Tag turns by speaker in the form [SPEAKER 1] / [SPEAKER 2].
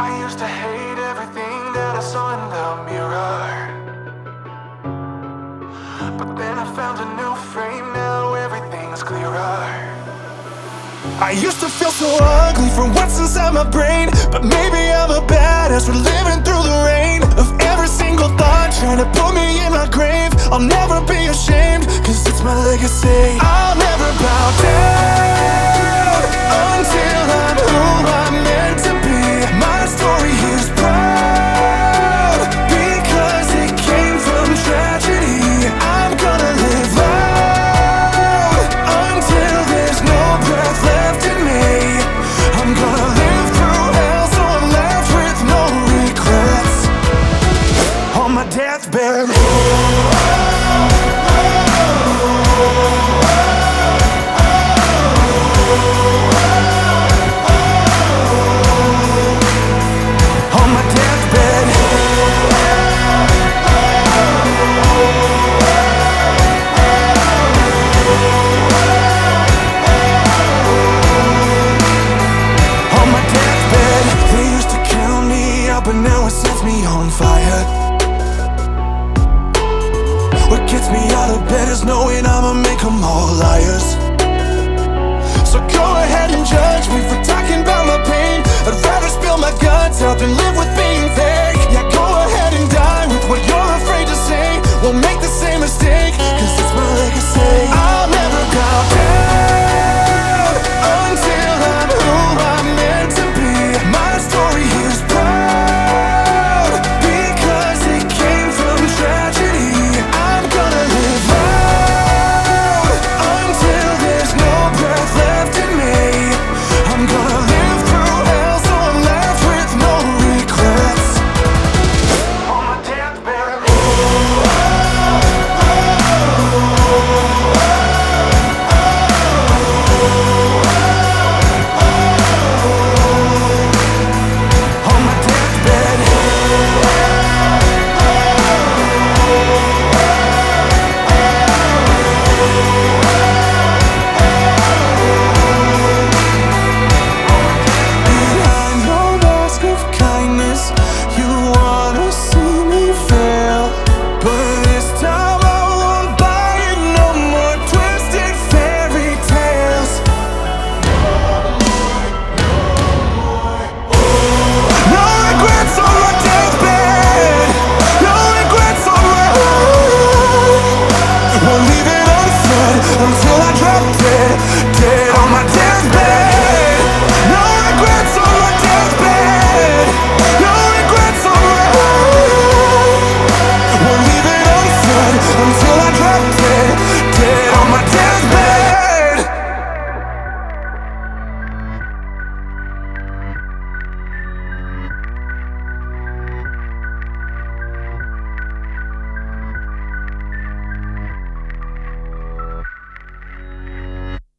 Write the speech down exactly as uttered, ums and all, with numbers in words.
[SPEAKER 1] I used to hate everything that I saw in the mirror, but then I found a new frame, now everything's clearer. I used to feel so ugly from what's inside my brain, but maybe I'm a badass for living through the rain of every single thought trying to put me in my grave. I'll never be ashamed, cause it's my legacy. I'll never bow down until I'm who I'm meant to be. My story is proud because it came from tragedy. I'm gonna live loud until there's no breath left in me. I'm gonna live through hell so I'm left with no regrets on my deathbed. On my deathbed. On my deathbed. They used to count me out, but now it sets me on fire. What gets me out of bed is knowing I'ma make them all liars. So go ahead and judge me